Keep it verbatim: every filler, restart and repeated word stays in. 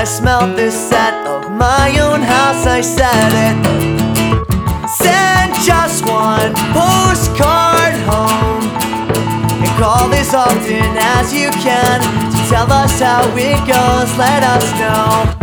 smelled the set of my own house, I said it. Send just one postcard home, and call as often as you can to tell us how it goes. Let us know.